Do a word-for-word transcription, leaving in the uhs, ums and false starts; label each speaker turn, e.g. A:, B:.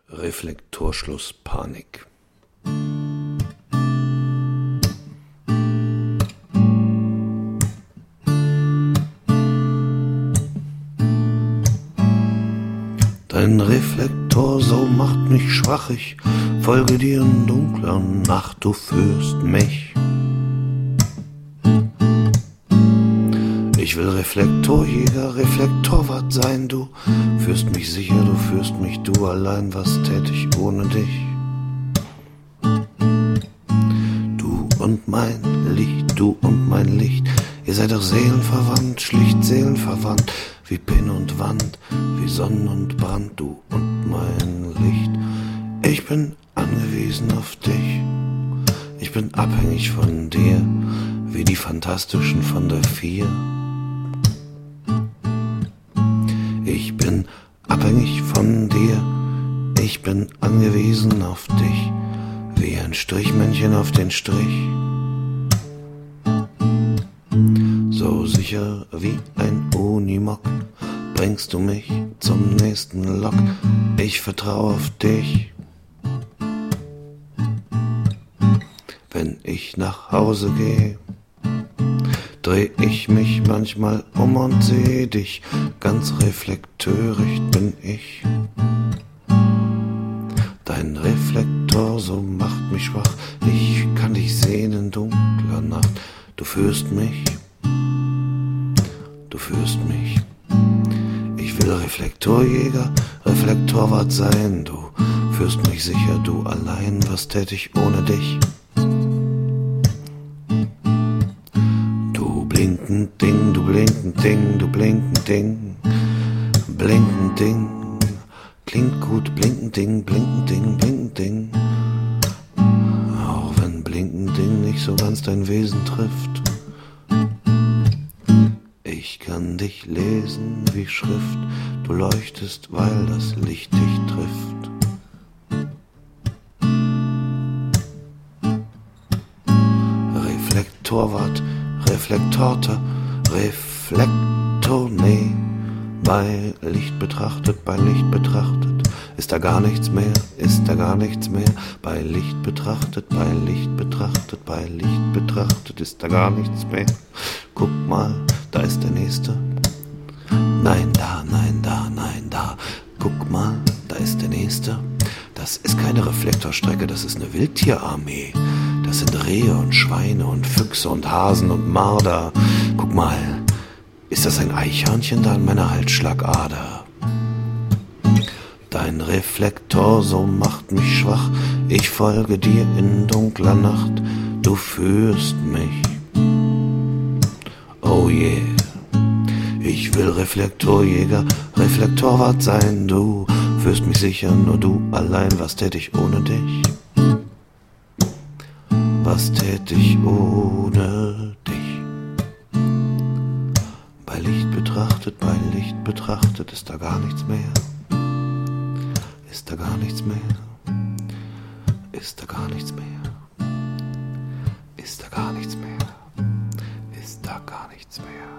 A: Reflektorschluss Panik. Dein Reflektor so macht mich schwach, ich folge dir in dunkler Nacht, du führst mich. Ich will Reflektorjäger, Reflektorwart sein, du führst mich sicher, du führst mich, du allein, was tät ich ohne dich? Du und mein Licht, du und mein Licht, ihr seid doch seelenverwandt, schlicht seelenverwandt, wie Pin und Wand, wie Sonne und Brand, du und mein Licht. Ich bin angewiesen auf dich, ich bin abhängig von dir, wie die Fantastischen von der Vier. Ich bin abhängig von dir, ich bin angewiesen auf dich, wie ein Strichmännchen auf den Strich. So sicher wie ein Unimog bringst du mich zum nächsten Lok, ich vertraue auf dich. Wenn ich nach Hause gehe, dreh ich mich manchmal um und seh dich, ganz reflektöricht bin ich. Dein Reflektor so macht mich schwach, ich kann dich sehen in dunkler Nacht, du führst mich, du führst mich. Ich will Reflektorjäger, Reflektorwart sein, du führst mich sicher, du allein, was tät ich ohne dich? Blinkend Ding, du blinkend Ding, du blinkend Ding, blinkend Ding, klingt gut, blinkend Ding, blinkend Ding, blinkend Ding. Auch wenn blinkend Ding nicht so ganz dein Wesen trifft, ich kann dich lesen wie Schrift, du leuchtest, weil das Licht dich trifft. Reflektorwart, Reflektorte, Reflektor, nee, bei Licht betrachtet, bei Licht betrachtet, ist da gar nichts mehr, ist da gar nichts mehr, bei Licht betrachtet, bei Licht betrachtet, bei Licht betrachtet, ist da gar nichts mehr. Guck mal, da ist der Nächste. Nein, da, nein, da, nein, da. Guck mal, da ist der Nächste. Das ist keine Reflektorstrecke, das ist eine Wildtierarmee. Das sind Rehe und Schweine und Füchse und Hasen und Marder. Guck mal, ist das ein Eichhörnchen da an meiner Halsschlagader? Dein Reflektor so macht mich schwach, ich folge dir in dunkler Nacht, du führst mich. Oh yeah, ich will Reflektorjäger, Reflektorwart sein, du führst mich sicher, nur du allein, was tät ich ohne dich? Was tät ich ohne dich? Bei Licht betrachtet, bei Licht betrachtet, ist da gar nichts mehr. Ist da gar nichts mehr. Ist da gar nichts mehr. Ist da gar nichts mehr. Ist da gar nichts mehr.